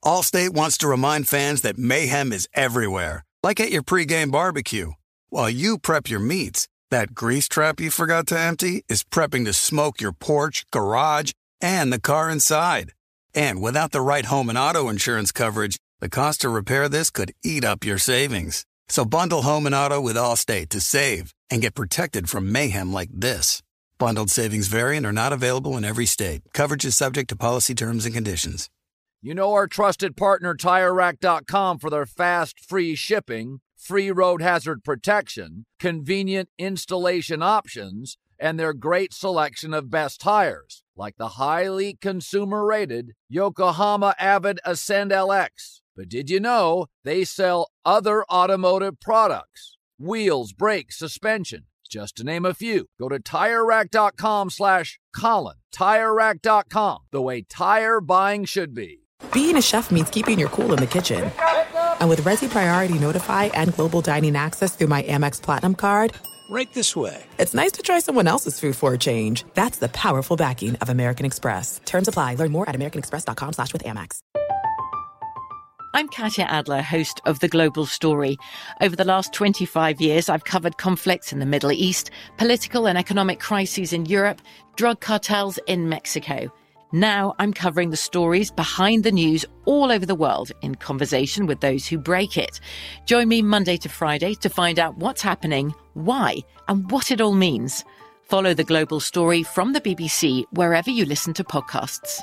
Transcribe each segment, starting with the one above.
Allstate wants to remind fans that mayhem is everywhere, like at your pregame barbecue. While you prep your meats, that grease trap you forgot to empty is prepping to smoke your porch, garage, and the car inside. And without the right home and auto insurance coverage, the cost to repair this could eat up your savings. So bundle home and auto with Allstate to save and get protected from mayhem like this. Bundled savings vary and are not available in every state. Coverage is subject to policy terms and conditions. You know our trusted partner TireRack.com for their fast, free shipping, free road hazard protection, convenient installation options, and their great selection of best tires, like the highly consumer-rated Yokohama Avid Ascend LX. But did you know they sell other automotive products? Wheels, brakes, suspension, just to name a few. Go to TireRack.com/Colin. TireRack.com, the way tire buying should be. Being a chef means keeping your cool in the kitchen. And with Resi Priority Notify and Global Dining Access through my Amex Platinum card, right this way. It's nice to try someone else's food for a change. That's the powerful backing of American Express. Terms apply. Learn more at americanexpress.com/withAmex. I'm Katya Adler, host of The Global Story. Over the last 25 years, I've covered conflicts in the Middle East, political and economic crises in Europe, drug cartels in Mexico. Now I'm covering the stories behind the news all over the world in conversation with those who break it. Join me Monday to Friday to find out what's happening, why, and what it all means. Follow The Global Story from the BBC wherever you listen to podcasts.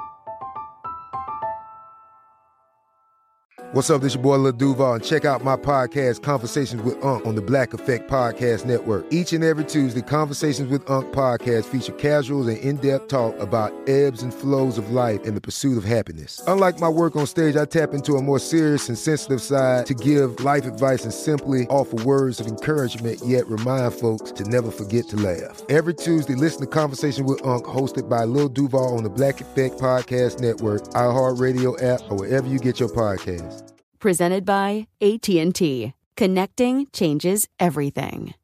What's up, this your boy Lil Duval, and check out my podcast, Conversations with Unc, on the Black Effect Podcast Network. Each and every Tuesday, Conversations with Unc podcast feature casuals and in-depth talk about ebbs and flows of life and the pursuit of happiness. Unlike my work on stage, I tap into a more serious and sensitive side to give life advice and simply offer words of encouragement, yet remind folks to never forget to laugh. Every Tuesday, listen to Conversation with Unc, hosted by Lil Duval on the Black Effect Podcast Network, iHeartRadio app, or wherever you get your podcasts. Presented by AT&T. Connecting changes everything.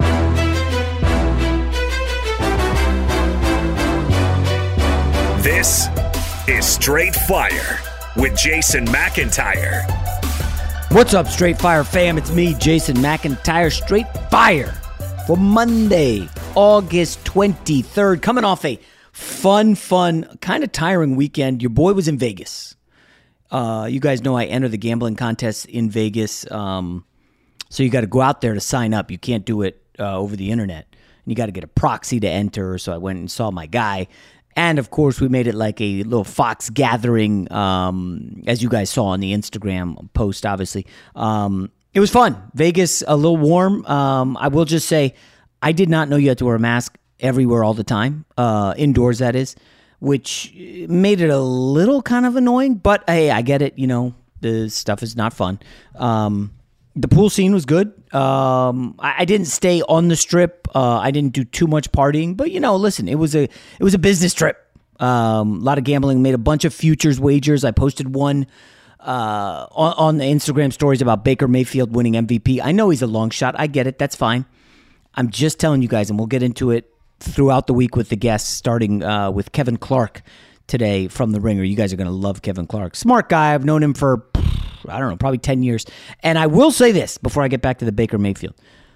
This is Straight Fire with Jason McIntyre. What's up, Straight Fire fam? It's me, Jason McIntyre. Straight Fire for Monday, August 23rd. Coming off a fun, kind of tiring weekend. Your boy was in Vegas. You guys know I enter the gambling contest in Vegas, so you got to go out there to sign up. You can't do it over the internet, and you got to get a proxy to enter. So I went and saw my guy, and of course we made it like a little Fox gathering, as you guys saw on the Instagram post. Obviously, it was fun. Vegas, a little warm. I will just say, I did not know you had to wear a mask everywhere all the time, indoors that is, which made it a little kind of annoying, but hey, I get it. You know, the stuff is not fun. The pool scene was good. I didn't stay on the strip. I didn't do too much partying, but you know, listen, it was a business trip. A lot of gambling, made a bunch of futures wagers. I posted one on the Instagram stories about Baker Mayfield winning MVP. I know he's a long shot. I get it. That's fine. I'm just telling you guys, and we'll get into it throughout the week with the guests, starting with Kevin Clark today from The Ringer. You guys are going to love Kevin Clark. Smart guy. I've known him for, I don't know, probably 10 years. And I will say this before I get back to the Baker Mayfield.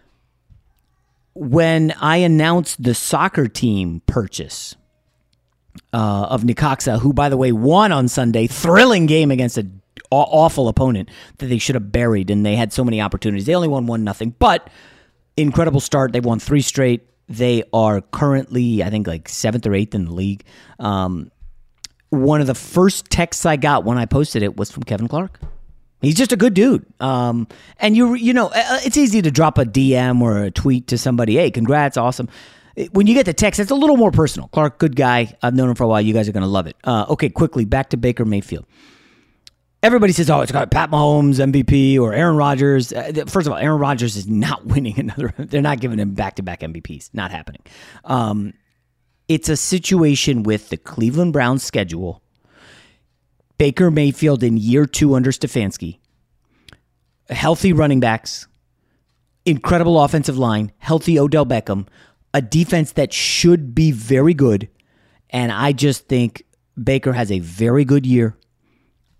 When I announced the soccer team purchase of Necaxa, who, by the way, won on Sunday, thrilling game against an awful opponent that they should have buried, and they had so many opportunities. They only won 1-0, but incredible start. They've won 3 straight. They are currently, I think, like 7th or 8th in the league. One of the first texts I got when I posted it was from Kevin Clark. He's just a good dude. And you know, it's easy to drop a DM or a tweet to somebody. Hey, congrats, awesome. When you get the text, it's a little more personal. Clark, good guy. I've known him for a while. You guys are going to love it. Okay, quickly, back to Baker Mayfield. Everybody says, oh, it's got Pat Mahomes, MVP, or Aaron Rodgers. First of all, Aaron Rodgers is not winning another. They're not giving him back-to-back MVPs. Not happening. It's a situation with the Cleveland Browns schedule. Baker Mayfield in year 2 under Stefanski. Healthy running backs. Incredible offensive line. Healthy Odell Beckham. A defense that should be very good. And I just think Baker has a very good year.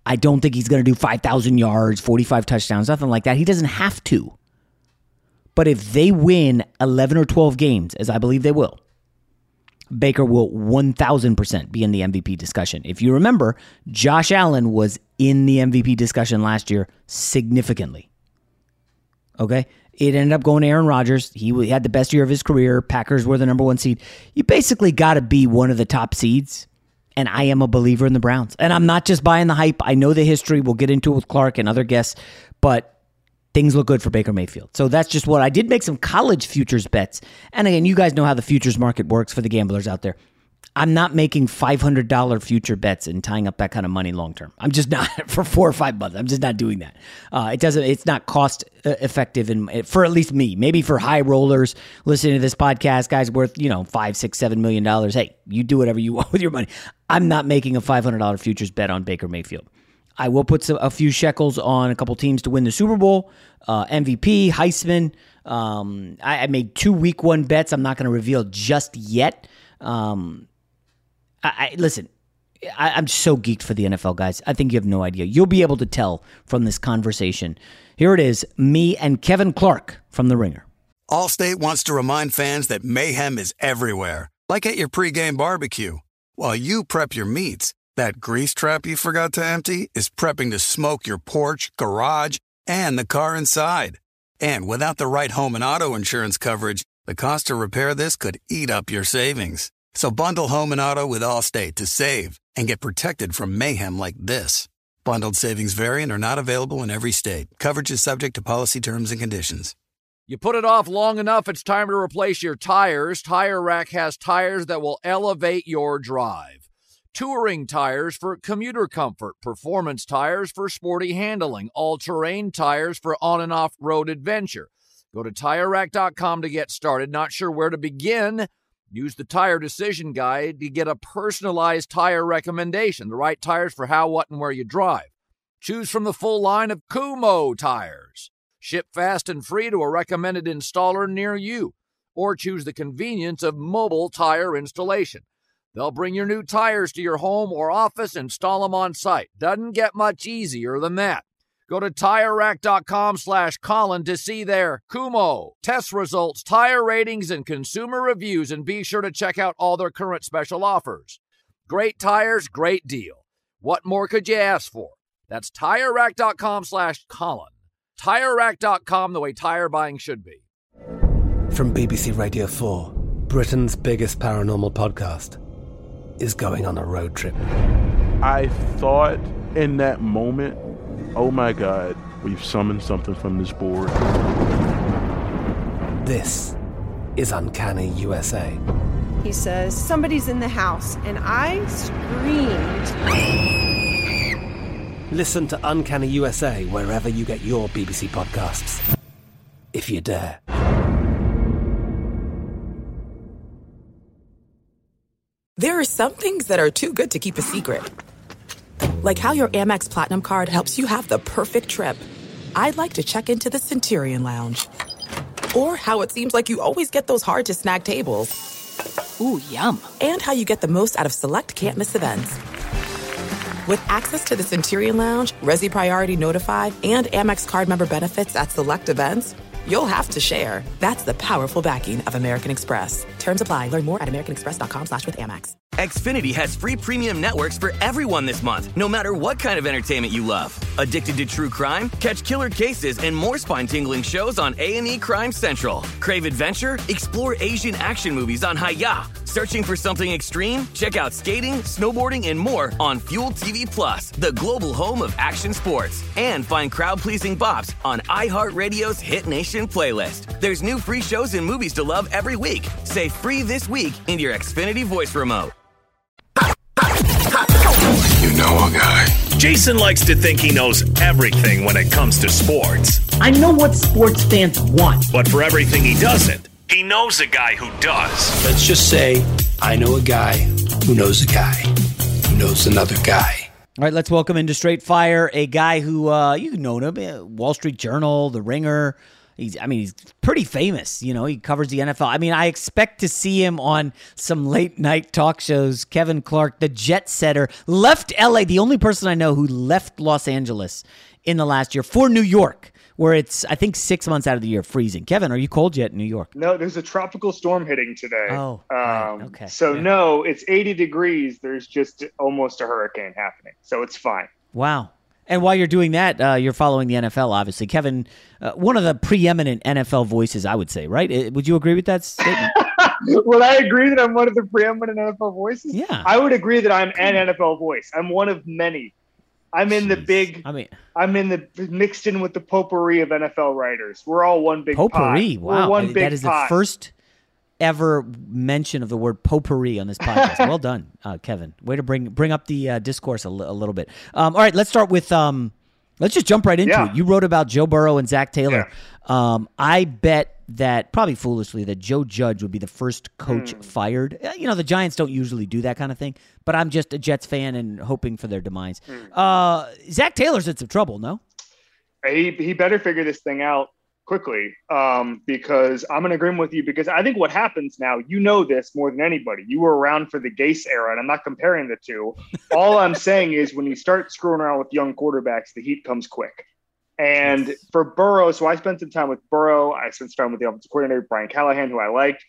I don't think he's going to do 5,000 yards, 45 touchdowns, nothing like that. He doesn't have to. But if they win 11 or 12 games, as I believe they will, Baker will 1,000% be in the MVP discussion. If you remember, Josh Allen was in the MVP discussion last year significantly. Okay? It ended up going to Aaron Rodgers. He had the best year of his career. Packers were the number 1 seed. You basically got to be one of the top seeds. And I am a believer in the Browns. And I'm not just buying the hype. I know the history. We'll get into it with Clark and other guests. But things look good for Baker Mayfield. So that's just what I did. Make some college futures bets. And again, you guys know how the futures market works for the gamblers out there. I'm not making $500 future bets and tying up that kind of money long term. I'm just not for 4 or 5 months. I'm just not doing that. It's not cost effective for at least me. Maybe for high rollers listening to this podcast, guys worth $5, $6, $7 million. Hey, you do whatever you want with your money. I'm not making a $500 futures bet on Baker Mayfield. I will put a few shekels on a couple teams to win the Super Bowl, MVP, Heisman. I made 2 week 1 bets. I'm not going to reveal just yet. Listen, I'm so geeked for the NFL, guys. I think you have no idea. You'll be able to tell from this conversation. Here it is, me and Kevin Clark from The Ringer. Allstate wants to remind fans that mayhem is everywhere, like at your pregame barbecue. While you prep your meats, that grease trap you forgot to empty is prepping to smoke your porch, garage, and the car inside. And without the right home and auto insurance coverage, the cost to repair this could eat up your savings. So bundle home and auto with Allstate to save and get protected from mayhem like this. Bundled savings vary and are not available in every state. Coverage is subject to policy terms and conditions. You put it off long enough, it's time to replace your tires. Tire Rack has tires that will elevate your drive. Touring tires for commuter comfort, performance tires for sporty handling, all-terrain tires for on- and off-road adventure. Go to TireRack.com to get started. Not sure where to begin? Use the Tire Decision Guide to get a personalized tire recommendation, the right tires for how, what, and where you drive. Choose from the full line of Kumho tires. Ship fast and free to a recommended installer near you. Or choose the convenience of mobile tire installation. They'll bring your new tires to your home or office, install them on site. Doesn't get much easier than that. Go to TireRack.com/Colin to see their Kumho test results, tire ratings, and consumer reviews, and be sure to check out all their current special offers. Great tires, great deal. What more could you ask for? That's TireRack.com/Colin. TireRack.com, the way tire buying should be. From BBC Radio 4, Britain's biggest paranormal podcast is going on a road trip. I thought in that moment, oh my God, we've summoned something from this board. This is Uncanny USA. He says, somebody's in the house, and I screamed. Listen to Uncanny USA wherever you get your BBC podcasts, if you dare. There are some things that are too good to keep a secret. Like how your Amex Platinum card helps you have the perfect trip. I'd like to check into the Centurion Lounge. Or how it seems like you always get those hard-to-snag tables. Ooh, yum. And how you get the most out of select can't-miss events. With access to the Centurion Lounge, Resi Priority Notified, and Amex card member benefits at select events, you'll have to share. That's the powerful backing of American Express. Terms apply. Learn more at americanexpress.com/withAmex. Xfinity has free premium networks for everyone this month, no matter what kind of entertainment you love. Addicted to true crime? Catch killer cases and more spine-tingling shows on A&E Crime Central. Crave adventure? Explore Asian action movies on Hi-YAH. Searching for something extreme? Check out skating, snowboarding, and more on Fuel TV Plus, the global home of action sports. And find crowd-pleasing bops on iHeartRadio's Hit Nation playlist. There's new free shows and movies to love every week. Say free this week in your Xfinity voice remote. You know a guy. Jason likes to think he knows everything when it comes to sports. I know what sports fans want. But for everything he doesn't, he knows a guy who does. Let's just say I know a guy who knows a guy who knows another guy. All right, let's welcome into Straight Fire a guy who, you know him, Wall Street Journal, The Ringer, He's pretty famous. You know, he covers the NFL. I mean, I expect to see him on some late night talk shows. Kevin Clark, the jet setter, left LA. The only person I know who left Los Angeles in the last year for New York, where it's, I think, 6 months out of the year freezing. Kevin, are you cold yet in New York? No, there's a tropical storm hitting today. Oh, right. Okay. So no, it's 80 degrees. There's just almost a hurricane happening. So it's fine. Well, and while you're doing that, you're following the NFL, obviously. Kevin, one of the preeminent NFL voices, I would say, right? Would you agree with that statement? Would I agree that I'm one of the preeminent NFL voices? Yeah. I would agree that I'm an NFL voice. I'm one of many. I'm in the big. I'm in the mixed in with the potpourri of NFL writers. We're all one big potpourri. Pot. Wow, We're one big that is pot. the first ever mention of the word potpourri on this podcast. Well done, Kevin. Way to bring up the discourse a little bit. All right, let's start with. Let's just jump right into it. You wrote about Joe Burrow and Zach Taylor. Yeah. I bet that, probably foolishly, that Joe Judge would be the first coach fired. You know, the Giants don't usually do that kind of thing, but I'm just a Jets fan and hoping for their demise. Zach Taylor's in some trouble, no? He better figure this thing out quickly, because I'm in agreement with you, because I think what happens now, you know this more than anybody. You were around for the Gase era, and I'm not comparing the two. All I'm saying is when you start screwing around with young quarterbacks, the heat comes quick. And for Burrow, so I spent some time with Burrow. I spent some time with the offensive coordinator, Brian Callahan, who I liked.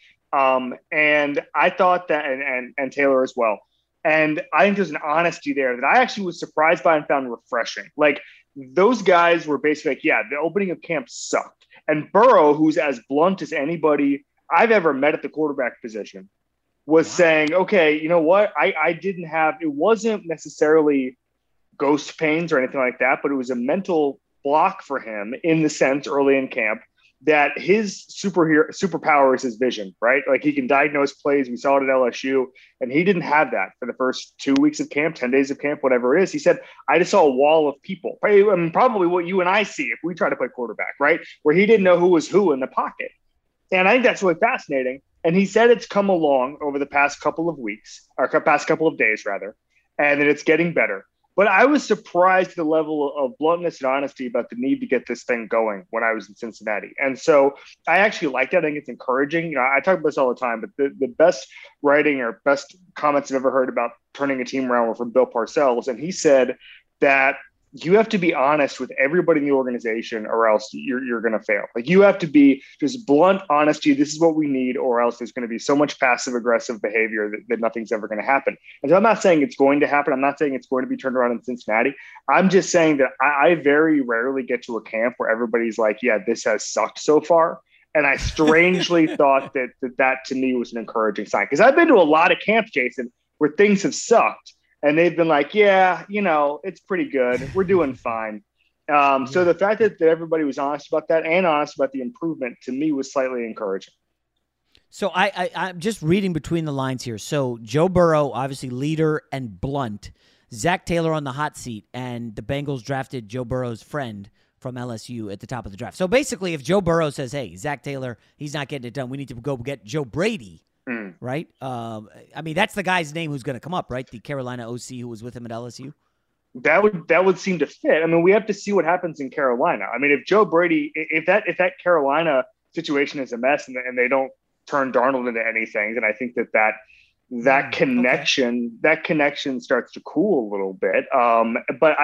And I thought that, and Taylor as well. And I think there's an honesty there that I actually was surprised by and found refreshing. Like, those guys were basically like, yeah, the opening of camp sucked. And Burrow, who's as blunt as anybody I've ever met at the quarterback position, was saying, okay, you know what? I didn't have, it wasn't necessarily ghost pains or anything like that, but it was a mental block for him in the sense early in camp that his superpower is his vision, right? Like, he can diagnose plays. We saw it at LSU, and he didn't have that for the first 2 weeks of camp, 10 days of camp, whatever it is. He said, I just saw a wall of people. I mean, probably what you and I see if we try to play quarterback, right? Where he didn't know who was who in the pocket. And I think that's really fascinating. And he said it's come along over the past couple of weeks, or past couple of days rather, and that it's getting better. But I was surprised at the level of bluntness and honesty about the need to get this thing going when I was in Cincinnati. And so I actually like that. I think it's encouraging. You know, I talk about this all the time, but the best writing or best comments I've ever heard about turning a team around were from Bill Parcells. And he said that you have to be honest with everybody in the organization or else you're going to fail. Like, you have to be just blunt honesty. This is what we need, or else there's going to be so much passive aggressive behavior that nothing's ever going to happen. And so I'm not saying it's going to happen. I'm not saying it's going to be turned around in Cincinnati. I'm just saying that I very rarely get to a camp where everybody's like, yeah, this has sucked so far. And I strangely thought that to me was an encouraging sign, because I've been to a lot of camps, Jason, where things have sucked. And they've been like, yeah, you know, it's pretty good. We're doing fine. So the fact that everybody was honest about that and honest about the improvement, to me, was slightly encouraging. So I'm just reading between the lines here. So Joe Burrow, obviously leader and blunt. Zach Taylor on the hot seat, and the Bengals drafted Joe Burrow's friend from LSU at the top of the draft. So basically, if Joe Burrow says, hey, Zach Taylor, he's not getting it done, we need to go get Joe Brady. Right? I mean, that's the guy's name who's going to come up, right? The Carolina OC who was with him at LSU. That would seem to fit. I mean, we have to see what happens in Carolina. I mean, if Joe Brady, if that Carolina situation is a mess and they don't turn Darnold into anything, then I think that connection starts to cool a little bit. But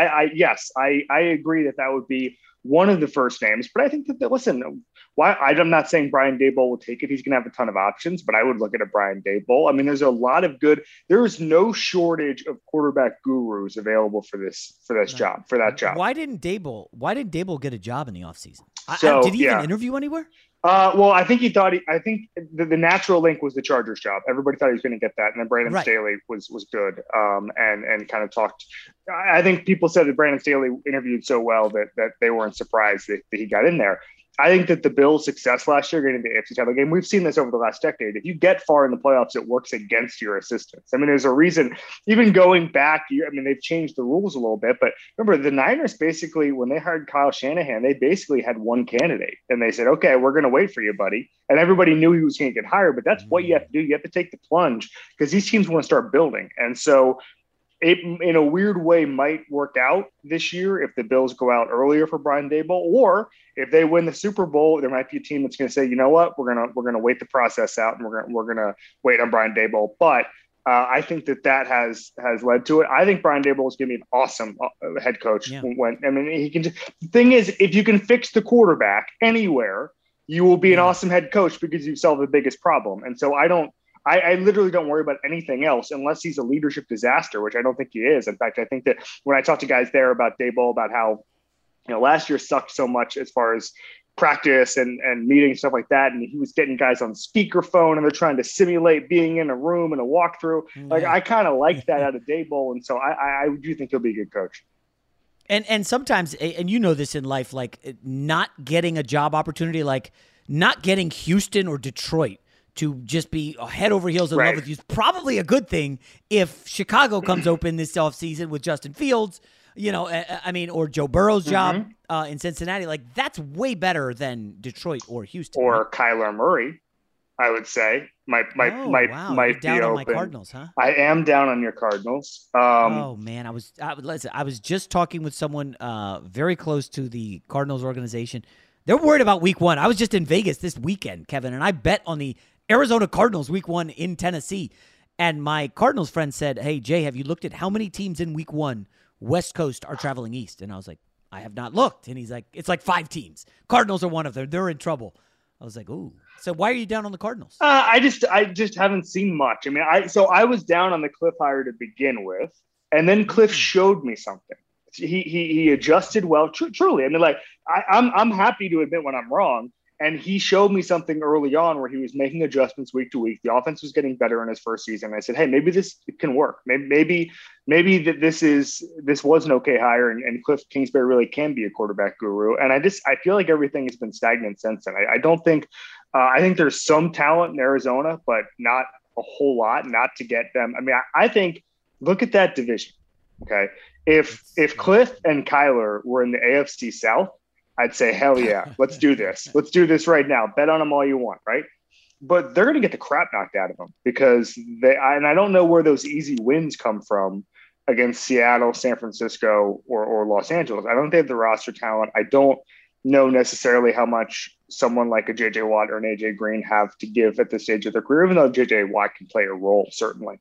I agree that would be one of the first names. But I think that listen, why I'm not saying Brian Daboll will take it. He's going to have a ton of options, but I would look at a Brian Daboll. I mean, there's a lot of good. There is no shortage of quarterback gurus available for that job. Why didn't Daboll get a job in the offseason? Did he even interview anywhere? Well, I think the natural link was the Chargers job. Everybody thought he was going to get that. And then Brandon Staley was good and kind of talked. I think people said that Brandon Staley interviewed so well that they weren't surprised that he got in there. I think that the Bills' success last year getting the AFC title game, we've seen this over the last decade. If you get far in the playoffs, it works against your assistants. I mean, there's a reason, even going back, they've changed the rules a little bit, but remember the Niners basically, when they hired Kyle Shanahan, they basically had one candidate and they said, okay, we're going to wait for you, buddy. And everybody knew he was going to get hired, but that's what you have to do. You have to take the plunge because these teams want to start building. And so it in a weird way might work out this year if the Bills go out earlier for Brian Daboll, or if they win the Super Bowl, there might be a team that's going to say, you know what, we're gonna wait the process out and we're gonna wait on Brian Daboll. But I think that has led to it. I think Brian Daboll is going to be an awesome head coach. Yeah. He can. The thing is, if you can fix the quarterback anywhere, you will be an awesome head coach because you solve the biggest problem. And so I literally don't worry about anything else unless he's a leadership disaster, which I don't think he is. In fact, I think that when I talk to guys there about Daboll, about how last year sucked so much as far as practice and meetings, stuff like that, and he was getting guys on speakerphone and they're trying to simulate being in a room and a walkthrough. Like I kind of like that out of Daboll, and so I do think he'll be a good coach. And sometimes, and you know this in life, like not getting a job opportunity, like not getting Houston or Detroit to just be head over heels in love with you is probably a good thing if Chicago comes open this offseason with Justin Fields, or Joe Burrow's job in Cincinnati. Like, that's way better than Detroit or Houston. Or right? Kyler Murray, I would say, might You're down be on open. my Cardinals, huh? I am down on your Cardinals. Man, I was just talking with someone very close to the Cardinals organization. They're worried about Week 1. I was just in Vegas this weekend, Kevin, and I bet on the Arizona Cardinals Week 1 in Tennessee. And my Cardinals friend said, "Hey, Jay, have you looked at how many teams in Week 1 West Coast are traveling east?" And I was like, "I have not looked." And he's like, "It's like 5 teams. Cardinals are one of them. They're in trouble." I was like, "Ooh." So why are you down on the Cardinals? I just haven't seen much. I mean, I was down on the Cliff hire to begin with, and then Cliff showed me something. He adjusted well. Truly, I mean, like I'm happy to admit when I'm wrong. And he showed me something early on where he was making adjustments week to week. The offense was getting better in his first season. I said, "Hey, maybe this can work. Maybe that this was an okay hire, and Cliff Kingsbury really can be a quarterback guru." And I feel like everything has been stagnant since then. I don't think I think there's some talent in Arizona, but not a whole lot. Not to get them. I mean, I think look at that division. Okay, if Cliff and Kyler were in the AFC South, I'd say, hell yeah, let's do this. Let's do this right now. Bet on them all you want, right? But they're going to get the crap knocked out of them because I don't know where those easy wins come from against Seattle, San Francisco, or Los Angeles. I don't think they have the roster talent. I don't know necessarily how much someone like a J.J. Watt or an A.J. Green have to give at this stage of their career, even though J.J. Watt can play a role, certainly.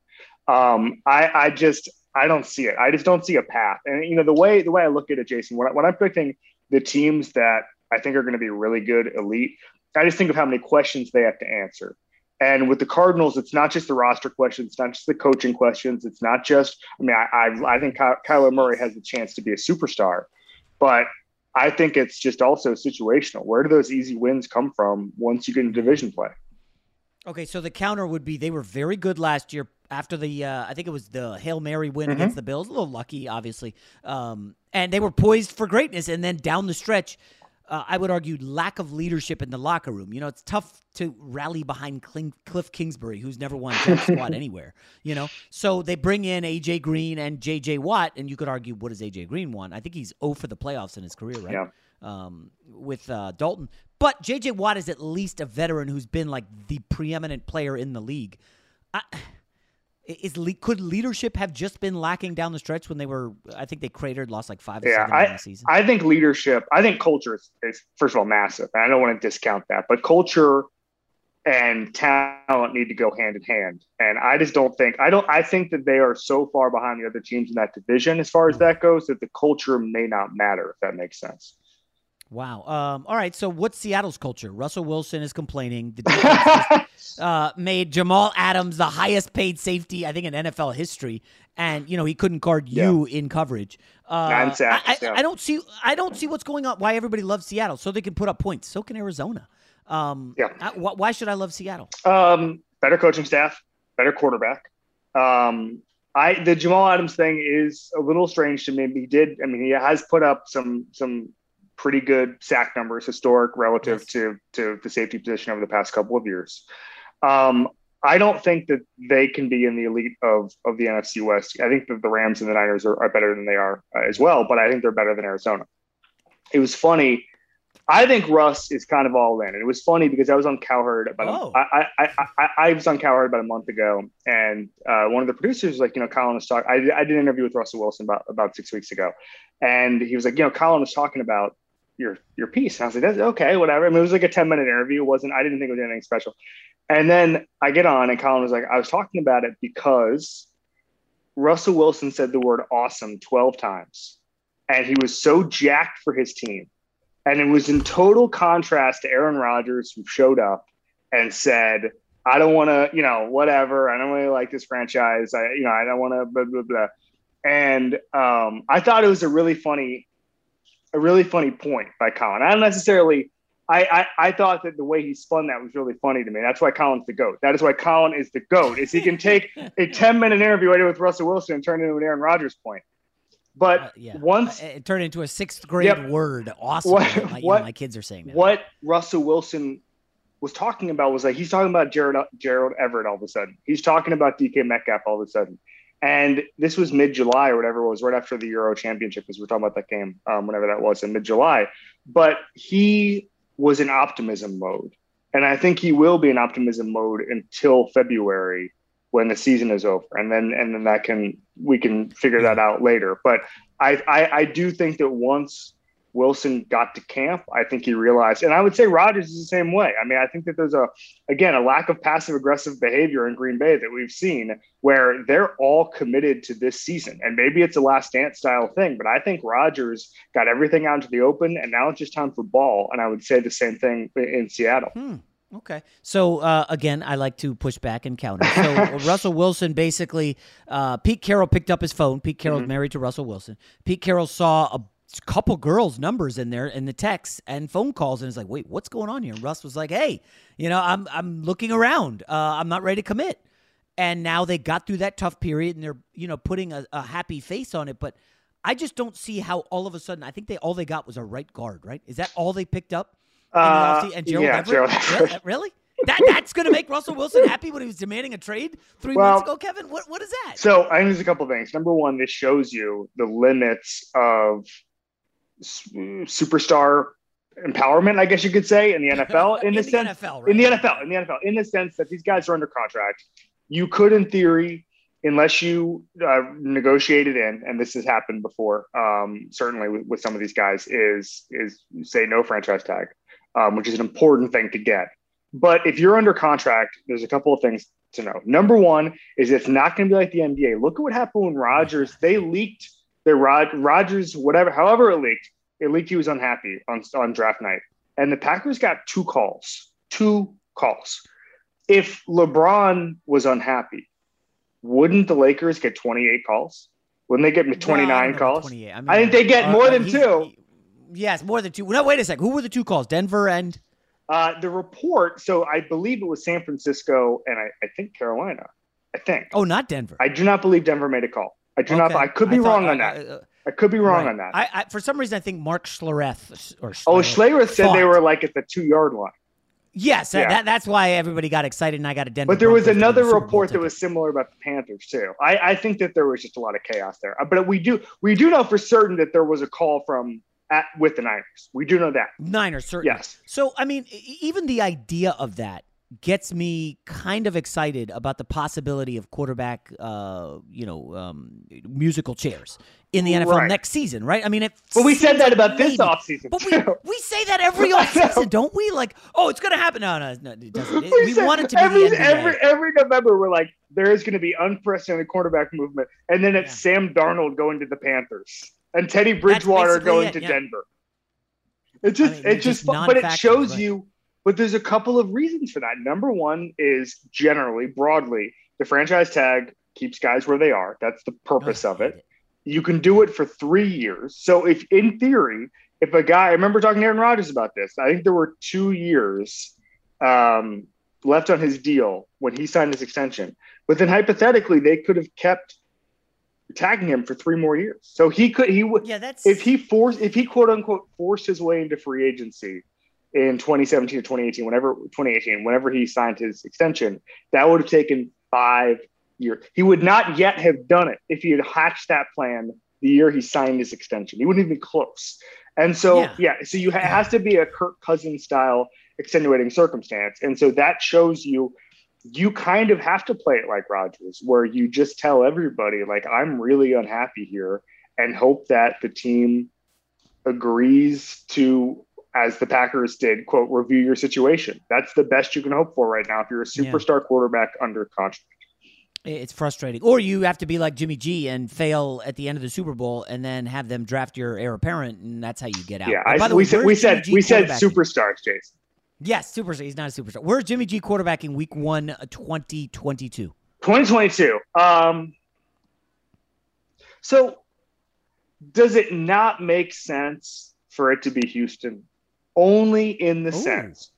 I don't see it. I just don't see a path. And, the way I look at it, Jason, when I'm picking the teams that I think are going to be really good, elite, I just think of how many questions they have to answer. And with the Cardinals, it's not just the roster questions. It's not just the coaching questions. It's not just, I think Kyler Murray has a chance to be a superstar, but I think it's just also situational. Where do those easy wins come from once you get into division play? Okay, so the counter would be they were very good last year after the I think it was the Hail Mary win against the Bills. A little lucky, obviously. And they were poised for greatness. And then down the stretch, I would argue lack of leadership in the locker room. It's tough to rally behind Cliff Kingsbury, who's never won jack squat anywhere. So they bring in A.J. Green and J.J. Watt, and you could argue, what does A.J. Green want? I think he's 0 for the playoffs in his career, right? Yeah. With Dalton. But J.J. Watt is at least a veteran who's been like the preeminent player in the league. Could leadership have just been lacking down the stretch when they were? I think they lost like 5 to 7 in the season. I think leadership. I think culture is first of all massive. And I don't want to discount that, but culture and talent need to go hand in hand. And I just don't think. I think that they are so far behind the other teams in that division as far as that goes that the culture may not matter, if that makes sense. Wow. All right. So what's Seattle's culture? Russell Wilson is complaining. The defense made Jamal Adams the highest paid safety, I think, in NFL history. And, he couldn't guard you in coverage. 9 sacks. I don't see what's going on, why everybody loves Seattle. So they can put up points. So can Arizona. Why should I love Seattle? Better coaching staff, better quarterback. The Jamal Adams thing is a little strange to me. He has put up some pretty good sack numbers, historic relative to the safety position over the past couple of years. I don't think that they can be in the elite of the NFC West. I think that the Rams and the Niners are better than they are as well, but I think they're better than Arizona. It was funny. I think Russ is kind of all in. And it was funny because I was on Cowherd about I was on Cowherd about a month ago, and one of the producers was like, Colin was talking. I did an interview with Russell Wilson about 6 weeks ago, and he was like, Colin was talking about your piece. And I was like, that's okay, whatever. I mean, it was like a 10-minute interview. I didn't think it was anything special. And then I get on, and Colin was like, I was talking about it because Russell Wilson said the word awesome 12 times, and he was so jacked for his team. And it was in total contrast to Aaron Rodgers, who showed up and said, I don't want to, whatever. I don't really like this franchise. I don't want to blah, blah, blah. And I thought it was a really funny point by Colin. I don't necessarily, I thought that the way he spun that was really funny to me. That's why Colin's the GOAT. That is why Colin is the GOAT, is he can take a 10-minute interview I did with Russell Wilson and turn it into an Aaron Rodgers point. But once it turned into a 6th grade word, awesome. My kids are saying that. What Russell Wilson was talking about was like, he's talking about Gerald Everett all of a sudden. He's talking about DK Metcalf all of a sudden. And this was mid-July or whatever it was, right after the Euro Championship, because we're talking about that game, whenever that was, in mid-July. But he was in optimism mode. And I think he will be in optimism mode until February, when the season is over, and then we can figure that out later. But I do think that once Wilson got to camp, I think he realized, and I would say Rodgers is the same way. I mean, I think that there's a lack of passive aggressive behavior in Green Bay that we've seen, where they're all committed to this season. And maybe it's a last dance style thing, but I think Rodgers got everything out into the open, and now it's just time for ball. And I would say the same thing in Seattle. Okay. So, again, I like to push back and counter. So, Russell Wilson, basically, Pete Carroll picked up his phone. Pete Carroll's married to Russell Wilson. Pete Carroll saw a couple girls' numbers in there in the texts and phone calls, and is like, wait, what's going on here? And Russ was like, hey, I'm looking around. I'm not ready to commit. And now they got through that tough period, and they're, putting a happy face on it. But I just don't see how all of a sudden, I think all they got was a right guard, right? Is that all they picked up? And Gerald Everett? Really? That's going to make Russell Wilson happy when he was demanding a trade 3 months ago, Kevin? What is that? So I think there's a couple of things. Number one, this shows you the limits of superstar empowerment, I guess you could say, in the NFL. In the NFL, in the sense that these guys are under contract. You could, in theory, unless you negotiate it in, and this has happened before, certainly with some of these guys, is say no franchise tag. Which is an important thing to get. But if you're under contract, there's a couple of things to know. Number one is it's not going to be like the NBA. Look at what happened when Rodgers, they leaked their Rodgers, however it leaked he was unhappy on draft night. And the Packers got 2 calls. If LeBron was unhappy, wouldn't the Lakers get 28 calls? Wouldn't they get 29 calls? 28. I think they get more than 2. Yes, more than 2. No, wait a second. Who were the 2 calls? Denver and? The report, so I believe it was San Francisco and I think Carolina. I think. Oh, not Denver. I do not believe Denver made a call. I do not. I could be wrong on that. I could be wrong on that. I for some reason, I think Mark Schlereth Schlereth said they were like at the 2-yard line. Yes, that's why everybody got excited, and I got a Denver. But there was another report that was similar about the Panthers too. I think that there was just a lot of chaos there. But we do know for certain that there was a call with the Niners. We do know that. Niners, certainly. Yes. So, I mean, even the idea of that gets me kind of excited about the possibility of quarterback, musical chairs in the NFL next season, right? I mean, but we said that about this offseason. But we say that every offseason, don't we? Like, oh, it's going to happen. No, it doesn't. We want it to be the NBA. Every November, we're like, there is going to be unprecedented quarterback movement, and then it's Sam Darnold going to the Panthers. And Teddy Bridgewater going to Denver. But it shows you, but there's a couple of reasons for that. Number one is generally, broadly, the franchise tag keeps guys where they are. That's the purpose of it. You can do it for 3 years. So if a guy, I remember talking to Aaron Rodgers about this. I think there were 2 years left on his deal when he signed his extension. But then hypothetically, they could have kept tagging him for 3 more years. So if he quote unquote forced his way into free agency in 2017 or 2018, whenever he signed his extension, that would have taken 5 years. He would not yet have done it if he had hatched that plan the year he signed his extension. He wouldn't even be close. And so, so it has to be a Kirk Cousins style extenuating circumstance. And so that shows you kind of have to play it like Rodgers, where you just tell everybody, like, I'm really unhappy here, and hope that the team agrees to, as the Packers did, quote, review your situation. That's the best you can hope for right now if you're a superstar quarterback under contract. It's frustrating. Or you have to be like Jimmy G and fail at the end of the Super Bowl and then have them draft your heir apparent, and that's how you get out. Yeah, we said superstars, Jason. Yes, superstar. He's not a superstar. Where's Jimmy G quarterbacking week 1, 2022? 2022. So does it not make sense for it to be Houston? Only in the sense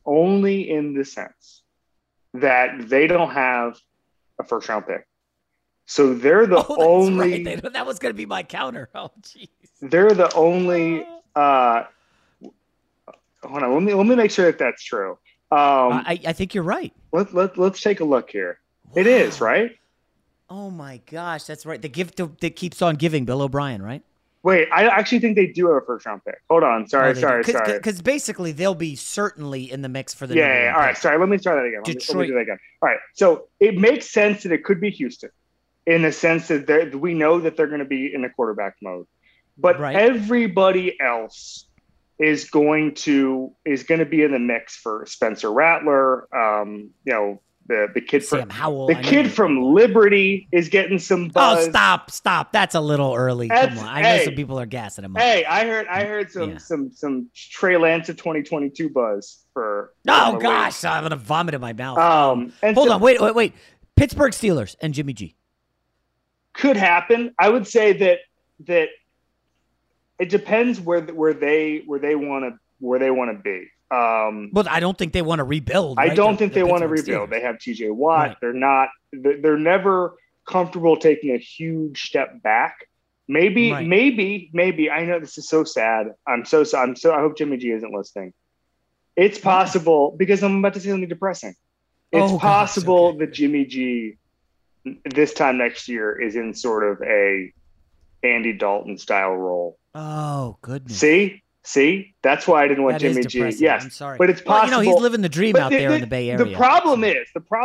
that they don't have a first-round pick. So they're the only... Right. That was going to be my counter. Oh, jeez. They're the only... hold on, let me make sure that that's true. I think you're right. Let's take a look here. Wow. It is, right? Oh, my gosh, that's right. The gift that keeps on giving, Bill O'Brien, right? Wait, I actually think they do have a first-round pick. Hold on. Sorry. Because basically they'll be certainly in the mix for the Yeah. All right. Sorry. Let me try that again. Detroit. Let me do that again. All right. So it makes sense that it could be Houston in the sense that we know that they're going to be in the quarterback mode. But everybody else is going to be in the mix for Spencer Rattler. The kid Sam from Howell, the kid from Liberty is getting some buzz. Oh, stop! That's a little early. Come on, I know some people are gassing him up. Hey, I heard some Trey Lance of 2022 buzz for. Oh gosh, I'm gonna vomit in my mouth. Hold on, wait. Pittsburgh Steelers and Jimmy G could happen. I would say that it depends where they want to be. But I don't think they want to rebuild. I don't think they want to rebuild. They have TJ Watt. Right. They're never comfortable taking a huge step back. Maybe. I know this is so sad. I hope Jimmy G isn't listening. It's possible because I'm about to say something depressing. It's possible that Jimmy G this time next year is in sort of a Andy Dalton style role. Oh, goodness. See, that's why I didn't want Jimmy G. Yes, I'm sorry, but it's possible. Well, he's living the dream out there in the Bay Area. The problem is,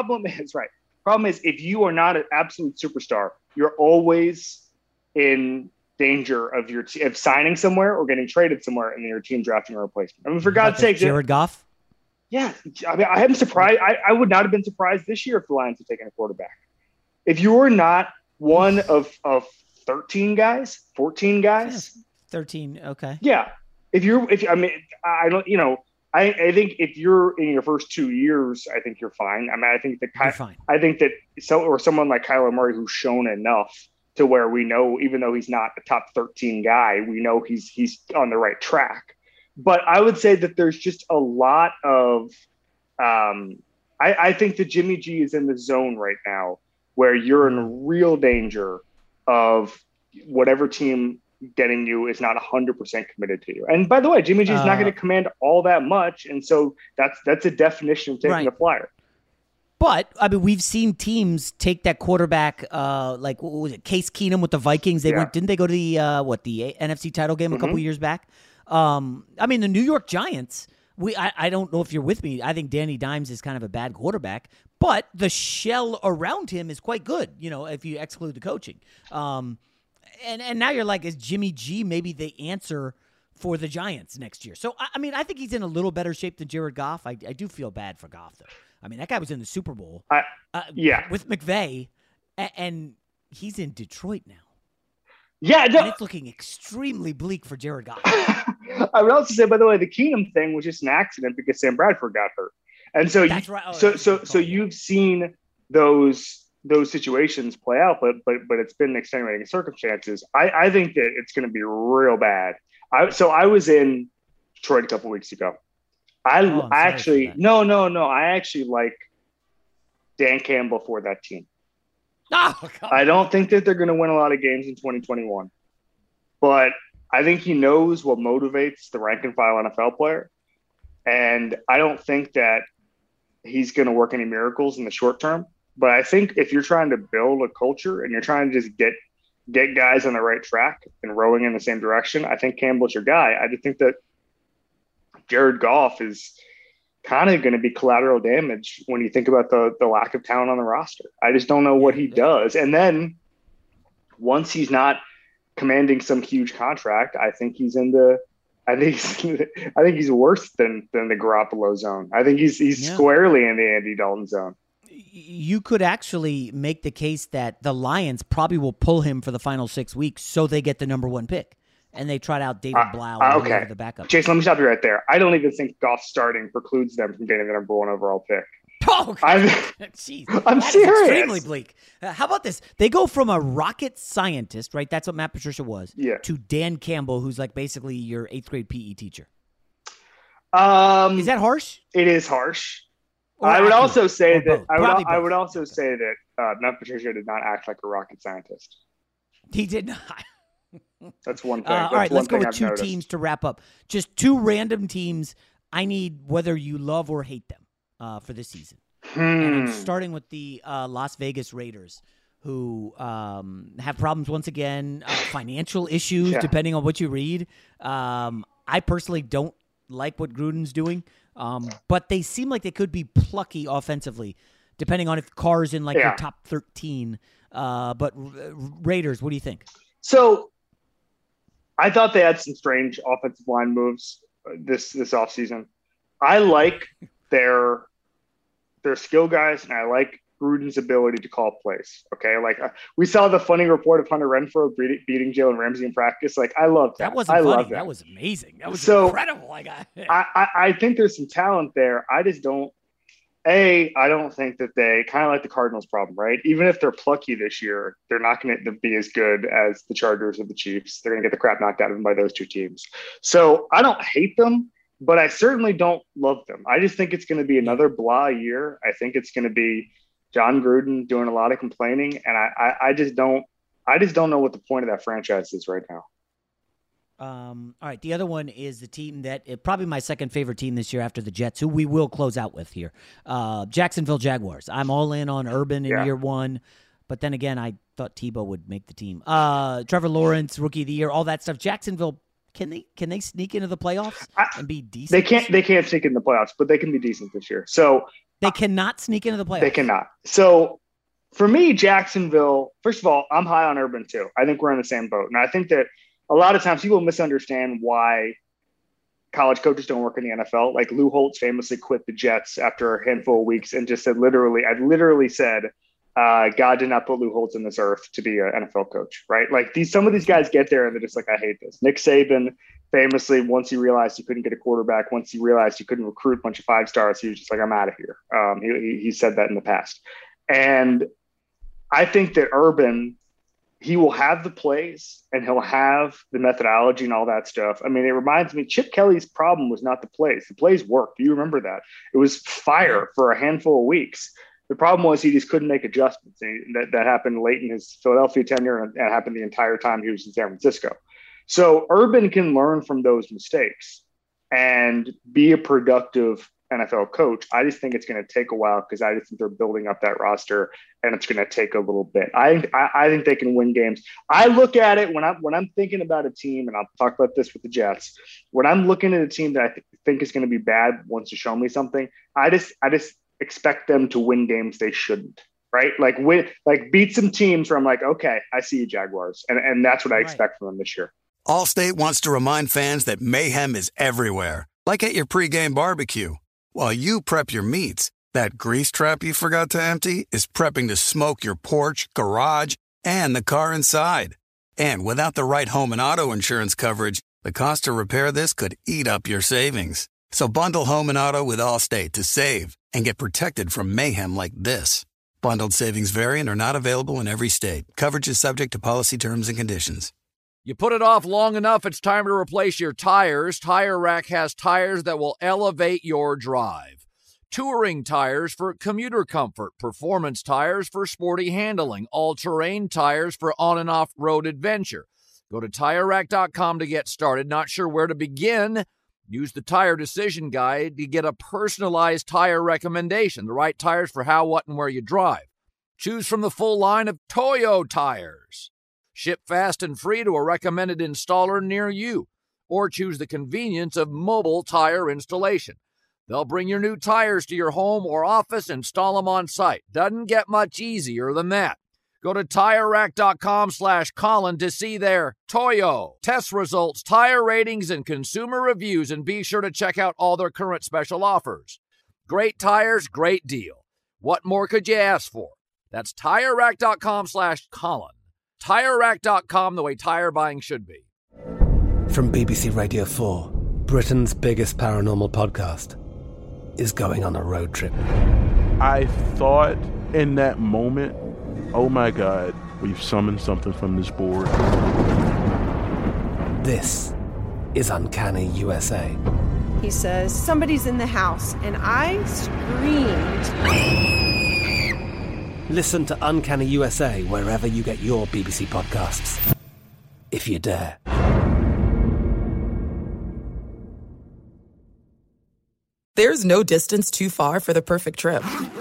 if you are not an absolute superstar, you're always in danger of of signing somewhere or getting traded somewhere, and then your team drafting a replacement. I mean, for God's sake, Jared Goff. Yeah, I mean, I am surprised. I would not have been surprised this year if the Lions had taken a quarterback. If you were not one of 13 guys, 14 guys, 13. Okay. Yeah. I think if you're in your first 2 years, I think you're fine. I mean, I think that someone like Kyler Murray, who's shown enough to where we know, even though he's not a top 13 guy, we know he's on the right track. But I would say that there's just a lot of, I think that Jimmy G is in the zone right now where you're in real danger of whatever team getting you is not 100% committed to you. And by the way, Jimmy G is not going to command all that much. And so that's a definition of taking a flyer. But I mean, we've seen teams take that quarterback, like what was it, Case Keenum with the Vikings? Didn't they go to the NFC title game a couple years back? I mean, the New York Giants. I don't know if you're with me. I think Danny Dimes is kind of a bad quarterback, but the shell around him is quite good. If you exclude the coaching. And now you're like, is Jimmy G maybe the answer for the Giants next year? So, I mean, I think he's in a little better shape than Jared Goff. I do feel bad for Goff, though. I mean, that guy was in the Super Bowl with McVay, and he's in Detroit now. Yeah, and it's looking extremely bleak for Jared Goff. I would also say, by the way, the Keenum thing was just an accident because Sam Bradford got hurt. And so, that's right. So you've seen those situations play out, but it's been extenuating circumstances. I think that it's going to be real bad. I was in Detroit a couple weeks ago. I actually like Dan Campbell for that team. Oh, I don't think that they're going to win a lot of games in 2021, but I think he knows what motivates the rank and file NFL player. And I don't think that he's going to work any miracles in the short term. But I think if you're trying to build a culture and you're trying to just get get guys on the right track and rowing in the same direction, I think Campbell's your guy. I just think that Jared Goff is kind of going to be collateral damage when you think about the lack of talent on the roster. I just don't know what he does. And then once he's not commanding some huge contract, I think he's I think he's worse than the Garoppolo zone. I think he's squarely in the Andy Dalton zone. You could actually make the case that the Lions probably will pull him for the final 6 weeks so they get the number 1 pick. And they tried out David Blau okay. the backup. Jason, let me stop you right there. I don't even think Goff starting precludes them from getting the number 1 overall pick. Oh, jeez. I'm serious. Extremely bleak. How about this? They go from a rocket scientist, right? That's what Matt Patricia was. Yeah. To Dan Campbell, who's like basically your 8th grade PE teacher. Is that harsh? It is harsh. I would also say that Matt Patricia did not act like a rocket scientist. He did not. That's one thing. All right, let's go with 2 teams to wrap up. Just 2 random teams. I need whether you love or hate them for this season. And I'm starting with the Las Vegas Raiders, who have problems once again, financial issues, depending on what you read. I personally don't like what Gruden's doing, but they seem like they could be plucky offensively, depending on if Carr's in your top 13. But Raiders, what do you think? So I thought they had some strange offensive line moves this offseason. I like their skill guys, and I like Gruden's ability to call plays. Okay, we saw the funny report of Hunter Renfrow beating Jalen Ramsey in practice. I love that. That wasn't funny. That was amazing. That was incredible. I think there's some talent there. I just don't. I don't think that they kind of like the Cardinals problem, right? Even if they're plucky this year, they're not going to be as good as the Chargers or the Chiefs. They're going to get the crap knocked out of them by those 2 teams. So I don't hate them, but I certainly don't love them. I just think it's going to be another blah year. I think it's going to be John Gruden doing a lot of complaining, and I just don't know what the point of that franchise is right now. All right, the other one is the team that probably my second favorite team this year after the Jets, who we will close out with here. Jacksonville Jaguars. I'm all in on Urban in year 1, but then again, I thought Tebow would make the team. Trevor Lawrence, rookie of the year, all that stuff. Jacksonville, can they sneak into the playoffs and be decent? They can't sneak into the playoffs, but they can be decent this year. So they cannot sneak into the playoffs. They cannot. So for me, Jacksonville, first of all, I'm high on Urban too. I think we're in the same boat, and I think that a lot of times people misunderstand why college coaches don't work in the NFL. Like Lou Holtz famously quit the Jets after a handful of weeks and just said, I literally said, God did not put Lou Holtz in this earth to be an NFL coach, right? Some of these guys get there and they're just like, I hate this. Nick Saban famously, once he realized he couldn't get a quarterback, once he realized he couldn't recruit a bunch of 5-stars, he was just like, I'm out of here. He said that in the past. And I think that Urban, he will have the plays and he'll have the methodology and all that stuff. I mean, it reminds me, Chip Kelly's problem was not the plays. The plays worked. Do you remember that? It was fire for a handful of weeks. The problem was he just couldn't make adjustments. That happened late in his Philadelphia tenure, and that happened the entire time he was in San Francisco. So Urban can learn from those mistakes and be a productive NFL coach. I just think it's going to take a while because I just think they're building up that roster, and it's going to take a little bit. I think they can win games. I look at it when I'm thinking about a team, and I'll talk about this with the Jets. When I'm looking at a team that I think is going to be bad, wants to show me something, I just expect them to win games they shouldn't. Right? Beat some teams where I'm like, okay, I see you, Jaguars, and that's what I expect from them this year. Allstate wants to remind fans that mayhem is everywhere, like at your pregame barbecue. While you prep your meats, that grease trap you forgot to empty is prepping to smoke your porch, garage, and the car inside. And without the right home and auto insurance coverage, the cost to repair this could eat up your savings. So bundle home and auto with Allstate to save and get protected from mayhem like this. Bundled savings vary and are not available in every state. Coverage is subject to policy terms and conditions. You put it off long enough, it's time to replace your tires. Tire Rack has tires that will elevate your drive. Touring tires for commuter comfort, performance tires for sporty handling, all-terrain tires for on- and off-road adventure. Go to TireRack.com to get started. Not sure where to begin? Use the Tire Decision Guide to get a personalized tire recommendation, the right tires for how, what, and where you drive. Choose from the full line of Toyo tires. Ship fast and free to a recommended installer near you, or choose the convenience of mobile tire installation. They'll bring your new tires to your home or office, install them on site. Doesn't get much easier than that. Go to TireRack.com/Colin to see their Toyo test results, tire ratings, and consumer reviews, and be sure to check out all their current special offers. Great tires, great deal. What more could you ask for? That's TireRack.com/Colin. TireRack.com, the way tire buying should be. From BBC Radio 4, Britain's biggest paranormal podcast is going on a road trip. I thought in that moment, oh my God, we've summoned something from this board. This is Uncanny USA. He says, somebody's in the house, and I screamed. Listen to Uncanny USA wherever you get your BBC podcasts, if you dare. There's no distance too far for the perfect trip.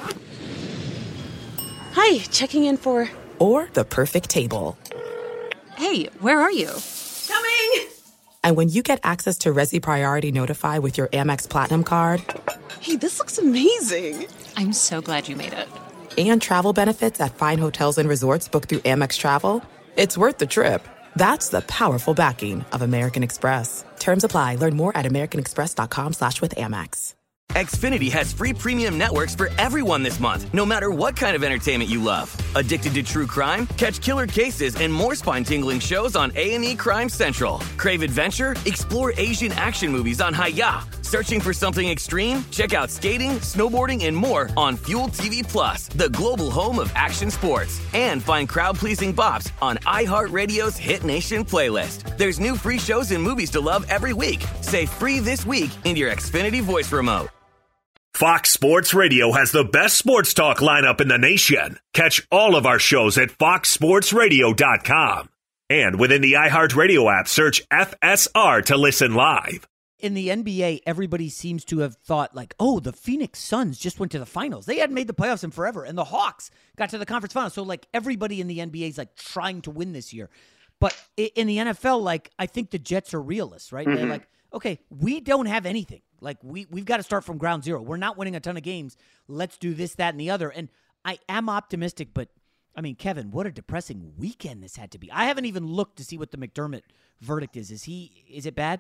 Hi, checking in for... Or the perfect table. Hey, where are you? Coming! And when you get access to Resi Priority Notify with your Amex Platinum card... Hey, this looks amazing! I'm so glad you made it. And travel benefits at fine hotels and resorts booked through Amex Travel, it's worth the trip. That's the powerful backing of American Express. Terms apply. Learn more at americanexpress.com/withAmex. Xfinity has free premium networks for everyone this month, no matter what kind of entertainment you love. Addicted to true crime? Catch killer cases and more spine-tingling shows on A&E Crime Central. Crave adventure? Explore Asian action movies on Hi-YAH. Searching for something extreme? Check out skating, snowboarding, and more on Fuel TV Plus, the global home of action sports. And find crowd-pleasing bops on iHeartRadio's Hit Nation playlist. There's new free shows and movies to love every week. Say free this week in your Xfinity voice remote. Fox Sports Radio has the best sports talk lineup in the nation. Catch all of our shows at foxsportsradio.com. And within the iHeartRadio app, search FSR to listen live. In the NBA, everybody seems to have thought like, oh, the Phoenix Suns just went to the finals. They hadn't made the playoffs in forever. And the Hawks got to the conference finals. So, like, everybody in the NBA is, like, trying to win this year. But in the NFL, like, I think the Jets are realists, right? Mm-hmm. They're like, okay, we don't have anything. Like, we've got to start from ground zero. We're not winning a ton of games. Let's do this, that, and the other. And I am optimistic, but, I mean, Kevin, what a depressing weekend this had to be. I haven't even looked to see what the McDermott verdict is. Is it bad?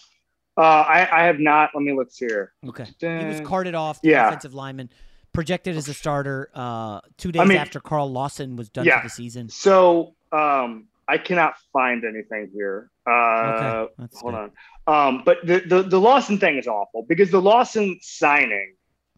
I have not. Let me look here. Okay. He was carted off, the offensive lineman, projected as a starter 2 days after Carl Lawson was done for the season. So I cannot find anything here. Okay. Hold on. But the Lawson thing is awful because the Lawson signing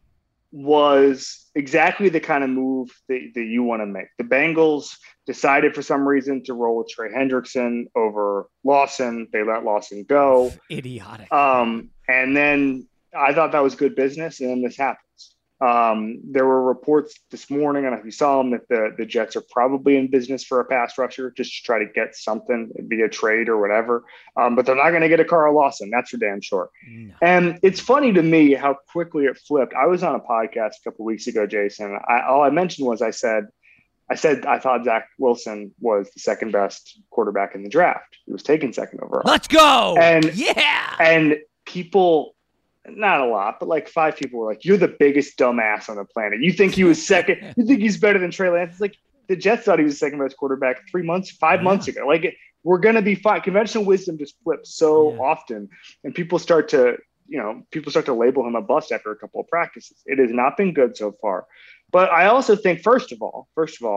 was exactly the kind of move that you want to make. The Bengals decided for some reason to roll with Trey Hendrickson over Lawson. They let Lawson go. Idiotic. And then I thought that was good business, and then this happens. There were reports this morning, I don't know if you saw them, that the Jets are probably in business for a pass rusher just to try to get something via trade or whatever. But they're not going to get a Carl Lawson. That's for damn sure. No. And it's funny to me how quickly it flipped. I was on a podcast a couple of weeks ago, Jason. All I mentioned was I said I thought Zach Wilson was the second best quarterback in the draft. He was taken second overall. Let's go. And people, not a lot, but like 5 people were like, you're the biggest dumbass on the planet. You think he was second? You think he's better than Trey Lance? It's like the Jets thought he was the second best quarterback 5 months ago. Like, we're going to be fine. Conventional wisdom just flips so often, and people start to label him a bust after a couple of practices. It has not been good so far. But I also think, first of all,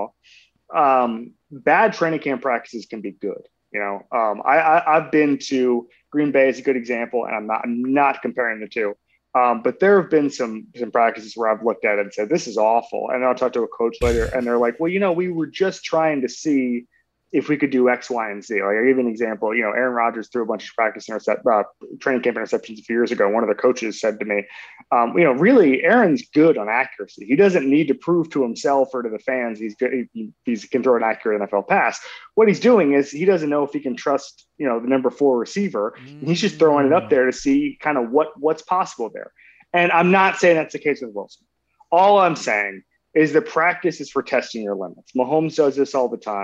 bad training camp practices can be good. I've been to Green Bay is a good example, and I'm not comparing the two. But there have been some practices where I've looked at it and said, this is awful. And I'll talk to a coach later, and they're like, well, we were just trying to see if we could do X, Y, and Z. Like, I give an example. Aaron Rodgers threw a bunch of training camp interceptions a few years ago. One of the coaches said to me, really, Aaron's good on accuracy. He doesn't need to prove to himself or to the fans he's good. He can throw an accurate NFL pass. What he's doing is he doesn't know if he can trust, the number 4 receiver. And he's just throwing it up there to see kind of what's possible there. And I'm not saying that's the case with Wilson. All I'm saying is the practice is for testing your limits. Mahomes does this all the time.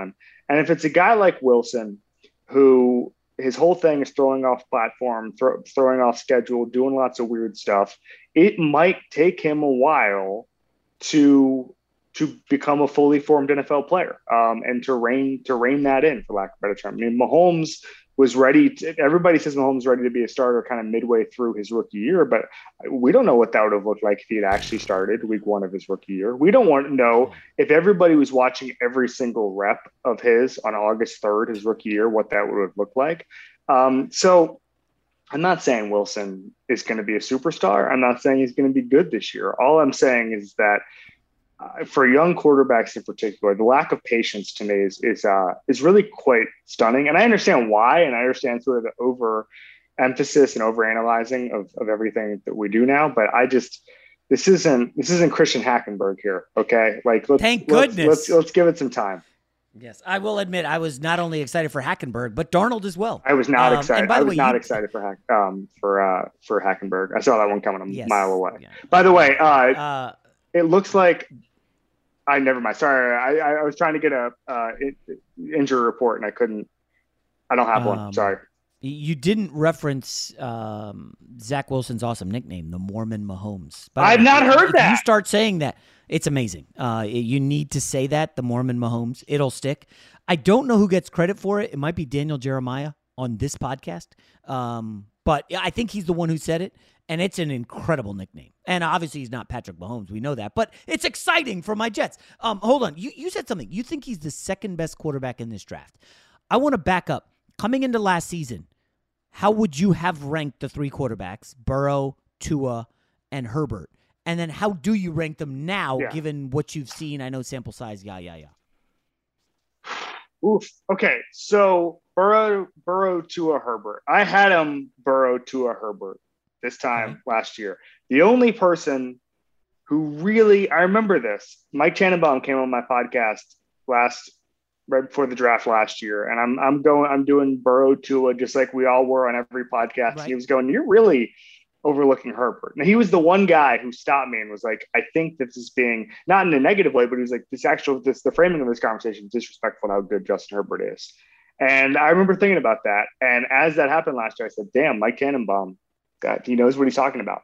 And if it's a guy like Wilson, who his whole thing is throwing off platform, throwing off schedule, doing lots of weird stuff, it might take him a while to become a fully formed NFL player, and to rein that in, for lack of a better term. I mean, Mahomes was ready. Everybody says Mahomes was ready to be a starter kind of midway through his rookie year, but we don't know what that would have looked like if he had actually started week 1 of his rookie year. We don't want to know if everybody was watching every single rep of his on August 3rd, his rookie year, what that would have looked like. So I'm not saying Wilson is going to be a superstar. I'm not saying he's going to be good this year. All I'm saying is that for young quarterbacks in particular, the lack of patience to me is really quite stunning. And I understand why, and I understand sort of the overemphasis and overanalyzing of everything that we do now. But this isn't Christian Hackenberg here. Okay. Like, thank goodness. Let's give it some time. Yes, I will admit I was not only excited for Hackenberg, but Darnold as well. I was not excited. I was not excited for Hackenberg. I saw that one coming a mile away. Yeah. By the way, it looks like never mind. Sorry, I was trying to get a injury report and I couldn't. I don't have one. Sorry. You didn't reference Zach Wilson's awesome nickname, the Mormon Mahomes. I've not heard that. You start saying that. It's amazing. You need to say that, the Mormon Mahomes. It'll stick. I don't know who gets credit for it. It might be Daniel Jeremiah on this podcast. But I think he's the one who said it, and it's an incredible nickname. And obviously he's not Patrick Mahomes. We know that. But it's exciting for my Jets. Hold on. You said something. You think he's the second best quarterback in this draft. I want to back up. Coming into last season, how would you have ranked the 3 quarterbacks, Burrow, Tua, and Herbert? And then how do you rank them now, given what you've seen? I know sample size, Oof. Okay, so Burrow, Tua, Herbert. I had him Burrow, Tua, Herbert this time last year. The only person who really, I remember this, Mike Tannenbaum came on my podcast right before the draft last year, and I'm doing Burrow, Tua, just like we all were on every podcast. Right. He was going, "You're really overlooking Herbert." Now, he was the one guy who stopped me and was like, "I think this is being not in a negative way, but he was like, the framing of this conversation is disrespectful to how good Justin Herbert is." And I remember thinking about that. And as that happened last year, I said, "Damn, Mike Tannenbaum, God, he knows what he's talking about."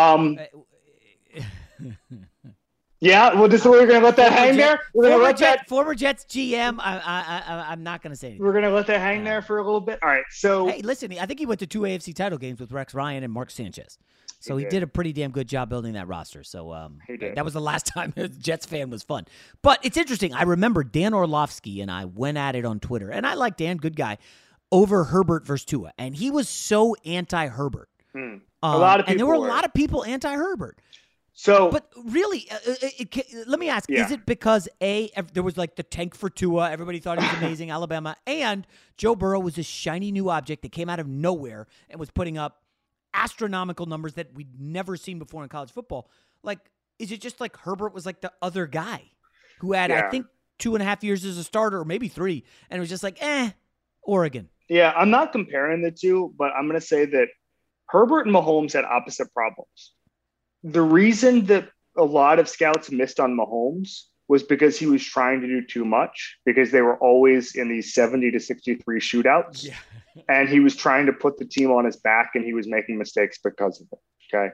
Yeah, well, we're going to let that hang there. Former Jets GM. I'm not going to say anything. We're going to let that hang there for a little bit. All right. So, hey, listen, I think he went to 2 AFC title games with Rex Ryan and Mark Sanchez. So he did a pretty damn good job building that roster. So that was the last time a Jets fan was fun. But it's interesting. I remember Dan Orlovsky and I went at it on Twitter, and I like Dan, good guy, over Herbert versus Tua, and he was so anti-Herbert. A lot of people, and there were a lot of people anti-Herbert. So, but really, let me ask: is it because there was like the tank for Tua? Everybody thought he was amazing, Alabama, and Joe Burrow was this shiny new object that came out of nowhere and was putting up astronomical numbers that we'd never seen before in college football. Like, is it just like Herbert was like the other guy who had, I think, 2.5 years as a starter, or maybe 3, and it was just like, Oregon. Yeah, I'm not comparing the two, but I'm going to say that Herbert and Mahomes had opposite problems. The reason that a lot of scouts missed on Mahomes was because he was trying to do too much, because they were always in these 70-63 shootouts. Yeah. And he was trying to put the team on his back, and he was making mistakes because of it. Okay.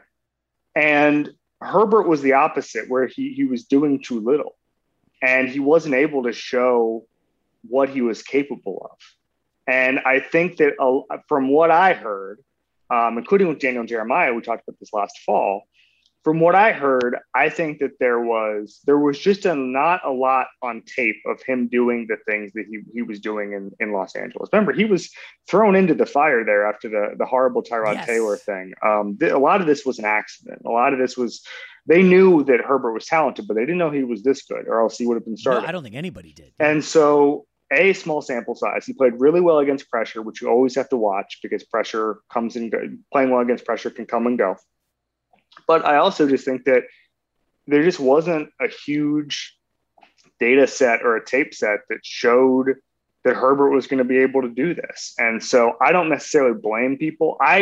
And Herbert was the opposite, where he was doing too little, and he wasn't able to show what he was capable of. And I think that from what I heard, including with Daniel Jeremiah, we talked about this last fall, from what I heard, I think that there was just not a lot on tape of him doing the things that he was doing in Los Angeles. Remember, he was thrown into the fire there after the horrible Tyrod Taylor thing. A lot of this was an accident. A lot of this was, they knew that Herbert was talented, but they didn't know he was this good, or else he would have been started. No, I don't think anybody did. And so, small sample size. He played really well against pressure, which you always have to watch, because pressure comes and goes. Playing well against pressure can come and go. But I also just think that there just wasn't a huge data set or a tape set that showed that Herbert was going to be able to do this. And so I don't necessarily blame people. I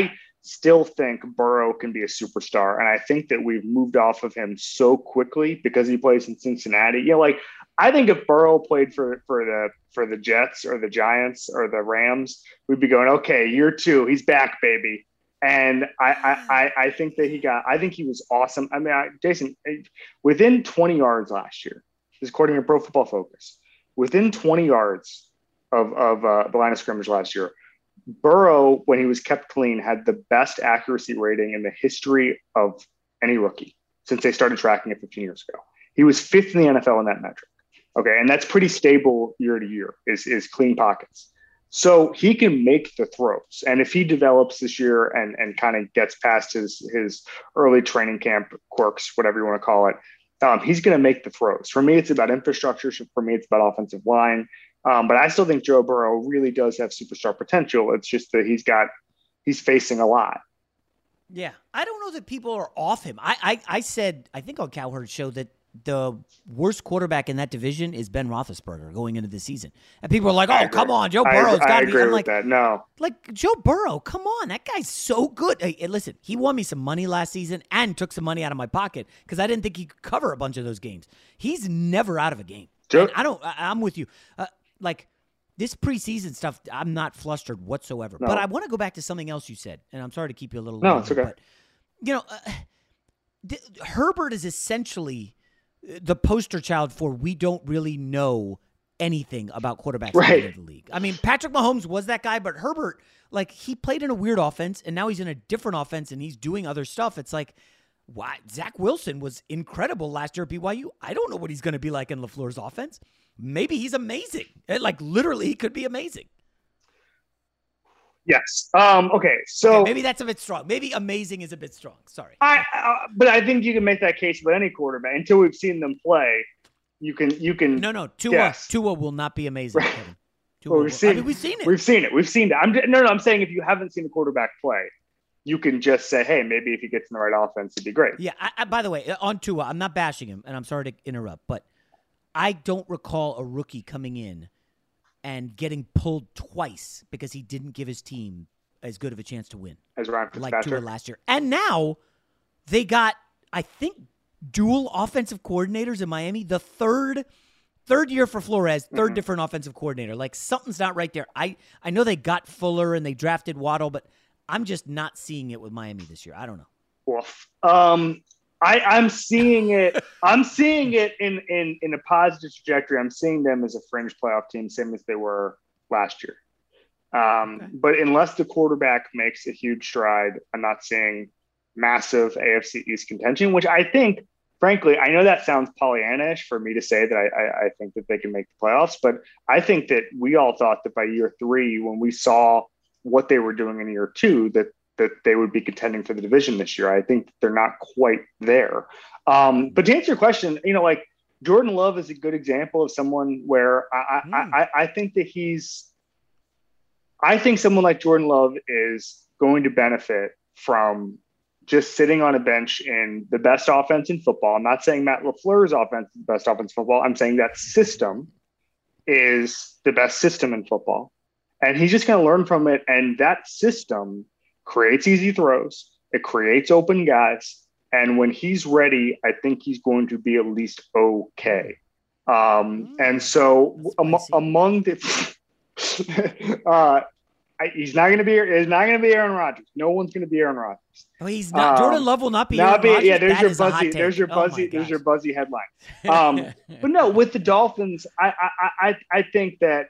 still think Burrow can be a superstar. And I think that we've moved off of him so quickly because he plays in Cincinnati. You know, like, I think if Burrow played for the Jets or the Giants or the Rams, we'd be going, okay, year 2, he's back, baby. And I think that I think he was awesome. I mean, Jason, within 20 yards last year, this is according to Pro Football Focus, within 20 yards of the line of scrimmage last year, Burrow, when he was kept clean, had the best accuracy rating in the history of any rookie since they started tracking it 15 years ago. He was 5th in the NFL in that metric. Okay, and that's pretty stable year to year, is clean pockets. So he can make the throws. And if he develops this year and kind of gets past his early training camp quirks, whatever you want to call it, he's going to make the throws. For me, it's about infrastructure. For me, it's about offensive line. But I still think Joe Burrow really does have superstar potential. It's just that he's facing a lot. Yeah. I don't know that people are off him. I said, I think on Cowherd's show, that the worst quarterback in that division is Ben Roethlisberger going into the season. And people are like, oh, come on, Joe Burrow's got to be. I'm like, that. No. Like, Joe Burrow, come on. That guy's so good. Hey, listen, he won me some money last season and took some money out of my pocket because I didn't think he could cover a bunch of those games. He's never out of a game. I'm with you. Like, this preseason stuff, I'm not flustered whatsoever. No. But I want to go back to something else you said, and I'm sorry to keep you a little longer. No, it's okay. But, you know, Herbert is essentially the poster child for we don't really know anything about quarterbacks in the league. I mean, Patrick Mahomes was that guy, but Herbert, like, he played in a weird offense, and now he's in a different offense, and he's doing other stuff. It's like, why? Zach Wilson was incredible last year at BYU. I don't know what he's going to be like in LaFleur's offense. Maybe he's amazing. Like, literally, he could be amazing. Yes. Okay. So okay, maybe that's a bit strong. Maybe amazing is a bit strong. Sorry. But I think you can make that case with any quarterback until we've seen them play. You can. No. Tua will not be amazing. Kevin. We've seen it. We've seen it. I'm saying if you haven't seen a quarterback play, you can just say, hey, maybe if he gets in the right offense, it'd be great. Yeah. By the way, on Tua, I'm not bashing him, and I'm sorry to interrupt, but I don't recall a rookie coming in and getting pulled twice because he didn't give his team as good of a chance to win as Ryan Fitzpatrick like Tua last year. And now they got, I think, dual offensive coordinators in Miami. The third year for Flores, third different offensive coordinator. Like, something's not right there. I know they got Fuller and they drafted Waddle, but I'm just not seeing it with Miami this year. I don't know. Oof. I'm seeing it. I'm seeing it in a positive trajectory. I'm seeing them as a fringe playoff team, same as they were last year. But unless the quarterback makes a huge stride, I'm not seeing massive AFC East contention, which I think, frankly, I know that sounds Pollyanna-ish for me to say that I think that they can make the playoffs, but I think that we all thought that by year 3, when we saw what they were doing in year 2, that they would be contending for the division this year. I think they're not quite there. But to answer your question, you know, like, Jordan Love is a good example of someone where I think that I think someone like Jordan Love is going to benefit from just sitting on a bench in the best offense in football. I'm not saying Matt LaFleur's offense is the best offense in football. I'm saying that system is the best system in football. And he's just going to learn from it. And that system creates easy throws. It creates open guys. And when he's ready, I think he's going to be at least okay. And so among the he's not going to be Aaron Rodgers. No one's going to be Aaron Rodgers. Oh, he's not. Jordan Love will not be Aaron Rodgers. Yeah, there's your buzzy headline. But no, with the Dolphins, I think that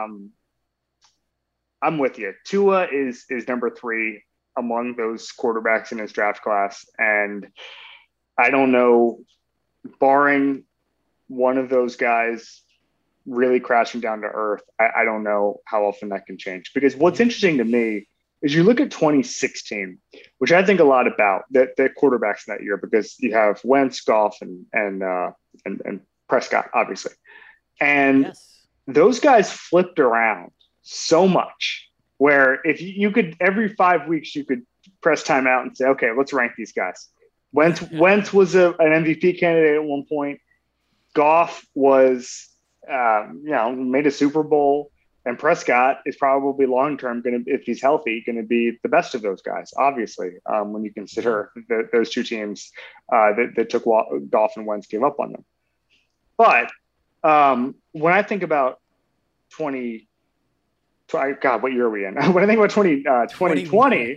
I'm with you. Tua is number 3 among those quarterbacks in his draft class. And I don't know, barring one of those guys really crashing down to earth, I don't know how often that can change. Because what's interesting to me is you look at 2016, which I think a lot about the quarterbacks in that year, because you have Wentz, Goff, and Prescott, obviously. And those guys flipped around so much where if you could, every 5 weeks, you could press timeout and say, okay, let's rank these guys. Wentz was an MVP candidate at one point. Goff was, made a Super Bowl. And Prescott is probably long-term going to, if he's healthy, going to be the best of those guys, obviously, when you consider those two teams that took Goff and Wentz gave up on them. But when I think about what year are we in? When I think about 2020,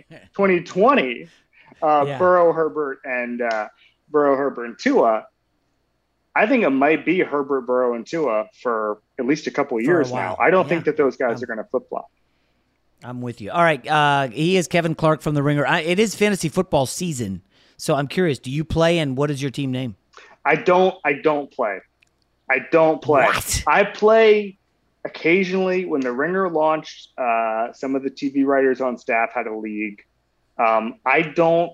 Burrow, Herbert, and Tua, I think it might be Herbert, Burrow, and Tua for at least a couple of years now. I don't think that those guys are going to flip-flop. I'm with you. All right. He is Kevin Clark from The Ringer. It is fantasy football season, so I'm curious. Do you play, and what is your team name? I don't play. What? I play occasionally when The Ringer launched. Some of the TV writers on staff had a league. I don't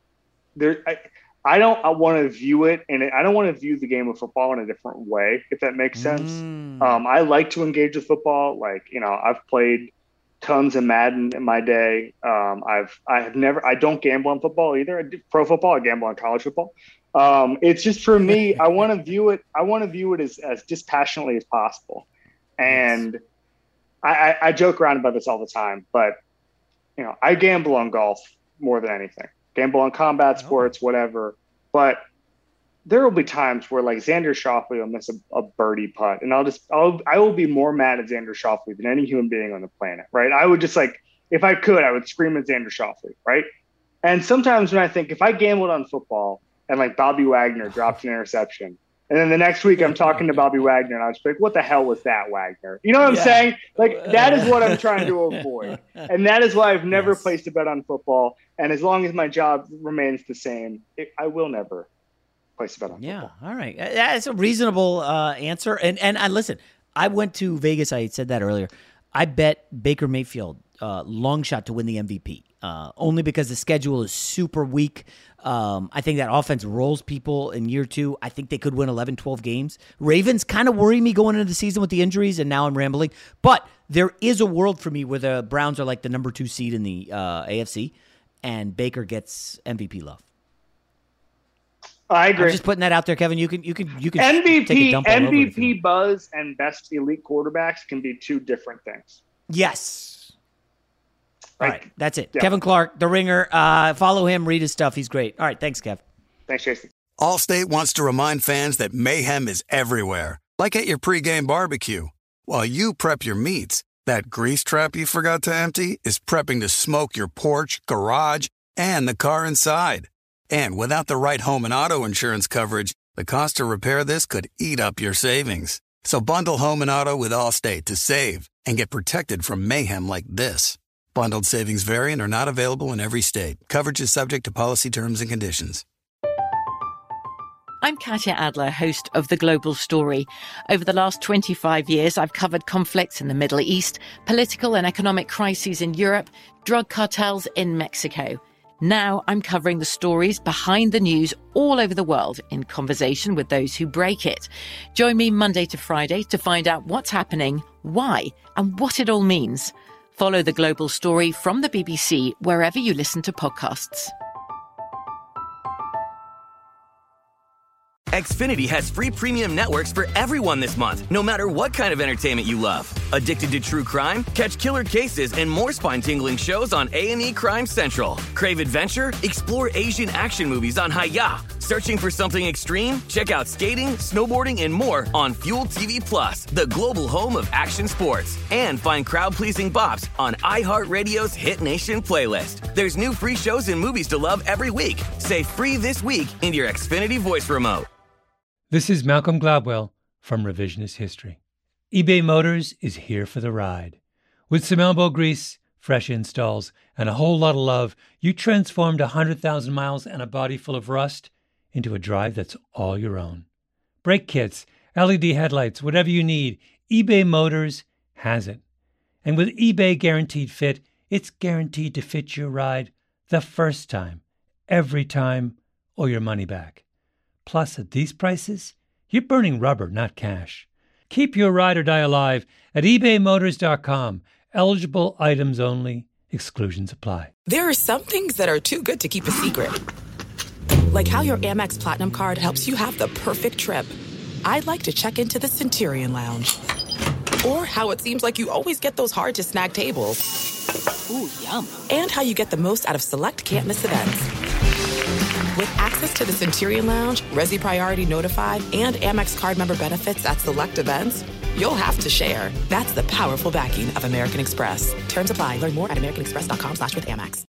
want to view it, and I don't want to view the game of football in a different way, if that makes sense. I like to engage with football. I've played tons of Madden in my day. I don't gamble on football either. I do pro football. I gamble on college football. It's just, for me, I want to view it as dispassionately as possible. And I joke around about this all the time, but I gamble on golf more than anything. Gamble on combat sports, whatever. But there will be times where, like, Xander Schauffele will miss a birdie putt, and I will be more mad at Xander Schauffele than any human being on the planet, right? I would just, like, if I could, I would scream at Xander Schauffele, right? And sometimes when I think, if I gambled on football and, like, Bobby Wagner dropped an interception, and then the next week I'm talking to Bobby Wagner, and I was like, what the hell was that, Wagner? You know what I'm saying? Like, that is what I'm trying to avoid. And that is why I've never placed a bet on football. And as long as my job remains the same, I will never place a bet on football. Yeah, all right. That's a reasonable answer. And listen, I went to Vegas. I said that earlier. I bet Baker Mayfield long shot to win the MVP, only because the schedule is super weak. I think that offense rolls people in year two. I think they could win 11, 12 games. Ravens kind of worry me going into the season with the injuries, and now I'm rambling. But there is a world for me where the Browns are like the number 2 seed in the AFC, and Baker gets MVP love. I agree. I'm just putting that out there, Kevin. You can MVP, take a dump all over MVP buzz and best elite quarterbacks can be two different things. Yes. All right, that's it. Yeah. Kevin Clark, The Ringer. Follow him, read his stuff. He's great. All right, thanks, Kev. Thanks, Jason. Allstate wants to remind fans that mayhem is everywhere, like at your pregame barbecue. While you prep your meats, that grease trap you forgot to empty is prepping to smoke your porch, garage, and the car inside. And without the right home and auto insurance coverage, the cost to repair this could eat up your savings. So bundle home and auto with Allstate to save and get protected from mayhem like this. Bundled savings vary and are not available in every state. Coverage is subject to policy terms and conditions. I'm Katya Adler, host of The Global Story. Over the last 25 years, I've covered conflicts in the Middle East, political and economic crises in Europe, drug cartels in Mexico. Now I'm covering the stories behind the news all over the world in conversation with those who break it. Join me Monday to Friday to find out what's happening, why, and what it all means. Follow The Global Story from the BBC wherever you listen to podcasts. Xfinity has free premium networks for everyone this month, no matter what kind of entertainment you love. Addicted to true crime? Catch killer cases and more spine-tingling shows on A&E Crime Central. Crave adventure? Explore Asian action movies on Hi-YAH. Searching for something extreme? Check out skating, snowboarding, and more on Fuel TV Plus, the global home of action sports. And find crowd-pleasing bops on iHeartRadio's Hit Nation playlist. There's new free shows and movies to love every week. Say free this week in your Xfinity voice remote. This is Malcolm Gladwell from Revisionist History. eBay Motors is here for the ride. With some elbow grease, fresh installs, and a whole lot of love, you transformed 100,000 miles and a body full of rust into a drive that's all your own. Brake kits, LED headlights, whatever you need, eBay Motors has it. And with eBay Guaranteed Fit, it's guaranteed to fit your ride the first time, every time, or your money back. Plus, at these prices, you're burning rubber, not cash. Keep your ride or die alive at ebaymotors.com. Eligible items only. Exclusions apply. There are some things that are too good to keep a secret. Like how your Amex Platinum card helps you have the perfect trip. I'd like to check into the Centurion Lounge. Or how it seems like you always get those hard-to-snag tables. Ooh, yum. And how you get the most out of select can't-miss events. With access to the Centurion Lounge, Resi Priority Notified, and Amex card member benefits at select events, you'll have to share. That's the powerful backing of American Express. Terms apply. Learn more at americanexpress.com/withAmex.